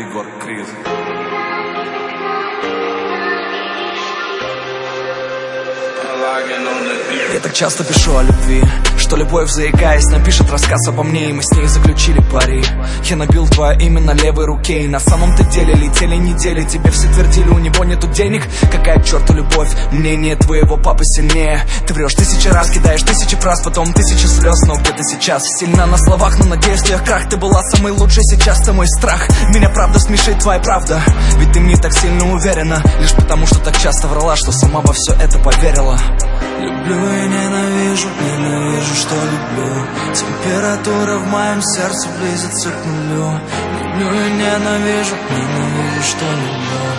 Егор Крид. Я так часто пишу о любви, что любовь, заикаясь, напишет рассказ обо мне, и мы с ней заключили пари. Я набил твое имя на левой руке, и на самом-то деле летели недели. Тебе все твердили, у него нету денег. Какая к черту любовь, мнение твоего папы сильнее. Ты врешь 1000 раз, кидаешь 1000 фраз, потом 1000 слез. Но где ты сейчас? Сильна на словах, но на действиях крах. Ты была самой лучшей, сейчас ты мой страх. Меня правда смешит твоя правда, ведь ты мне так сильно уверена, лишь потому что так часто врала, что сама во все это поверила. Люблю и ненавижу, ненавижу, что люблю. Температура в моем сердце близится к нулю. Люблю и ненавижу, ненавижу, что люблю.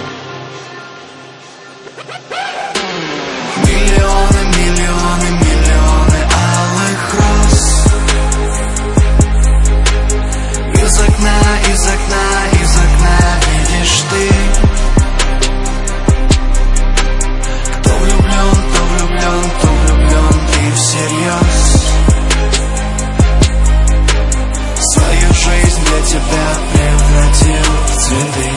Миллионы, миллионы, миллионы алых роз. Из окна, из окна, из окна видишь ты. Кто влюблен, ты всерьез. Свою жизнь для тебя превратил в цветы.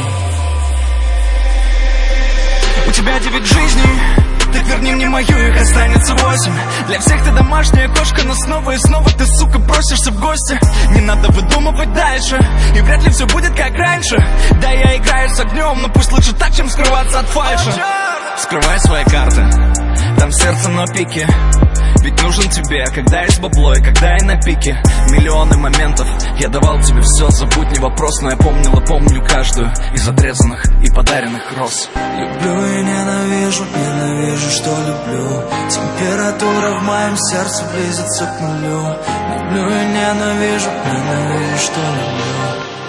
У тебя 9 жизней, так верни мне мою, их останется 8. Для всех ты домашняя кошка, но снова и снова ты, сука, просишься в гости. Не надо выдумывать дальше, и вряд ли все будет как раньше. Да, я играю с огнем, но пусть лучше так, чем скрываться от фальши. Вскрывай свои карты, там сердце на пике. Ведь нужен тебе, когда есть бабло и когда я на пике. Миллионы моментов, я давал тебе все, забудь, не вопрос. Но я помню каждую из отрезанных и подаренных роз. Люблю и ненавижу, ненавижу, что люблю. Температура в моем сердце близится к нулю. Люблю и ненавижу, ненавижу, что люблю.